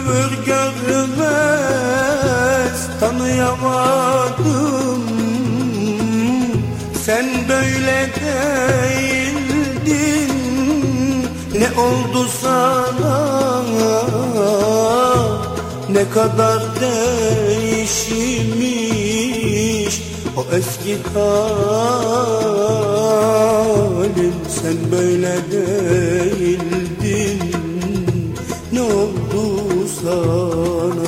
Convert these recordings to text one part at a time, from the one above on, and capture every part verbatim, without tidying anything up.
Görür görmez tanıyamadım. Sen böyle değildin. Ne oldu sana? Ne kadar değişmiş o eski halin. Sen böyle değildin. Ne oldu sana?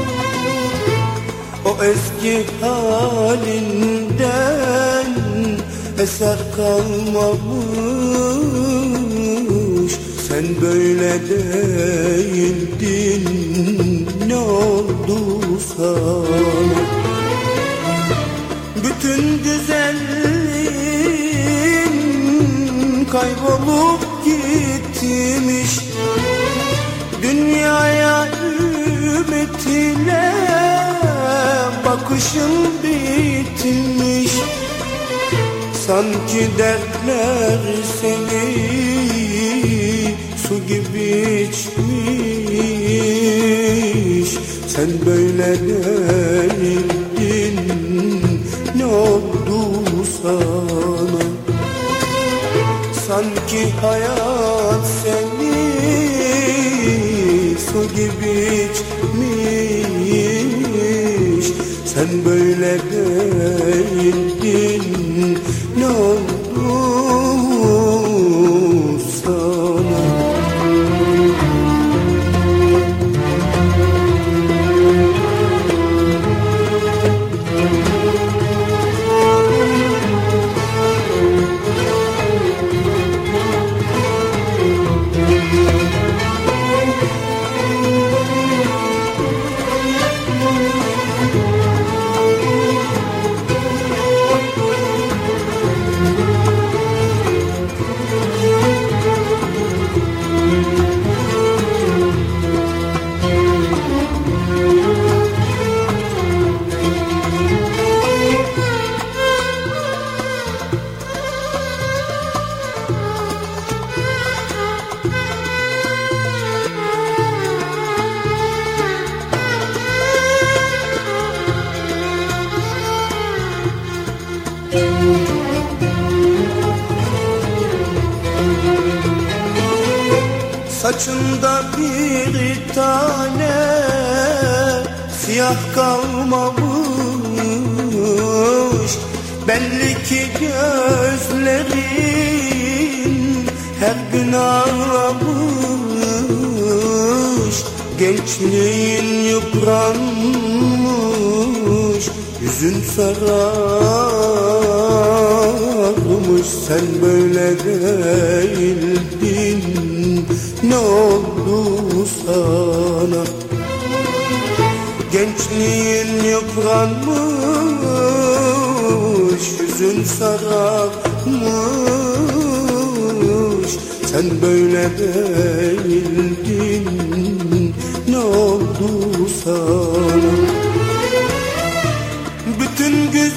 O eski halinden eser kalmamış. Sen böyle değildin. Ne oldu sana? Bütün güzelliğin kaybolup gitmiş. Dünyaya ümit ile bakışın bitmiş. Sanki dertler seni su gibi içmiş. Sen böyle değildin. Ne oldu sana? Sanki hayat seni su gibi içmiş. Sen böyle değildin. Ne oldu sana? Saçında bir tane siyah kalmamış. Belli ki gözlerin her gün ağlamış. Gençliğin yıpranmış, yüzün sararmış. Sen böyle değildin. Ne oldu sana? Gençliğin yıpranmış, yüzün sararmış. Sen böyle değildin. Ne oldu sana? Bütün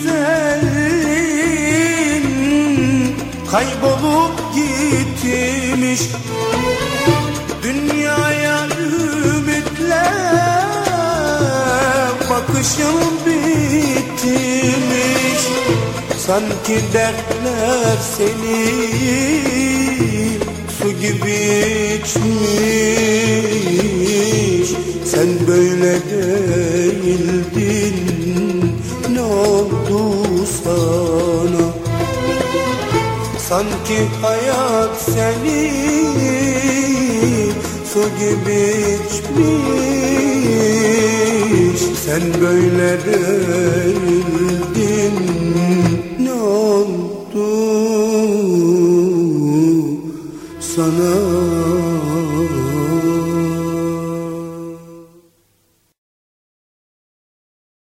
güzelliğin kaybolup gitmiş. Dünyaya ümitle bakışım bitmiş. Sanki dertler seni su gibi içmiş. Sen böyle değildin. Ne oldu sana? Sanki hayat seni su gibi içmiş. Sen böyle değildin. Ne oldu sana?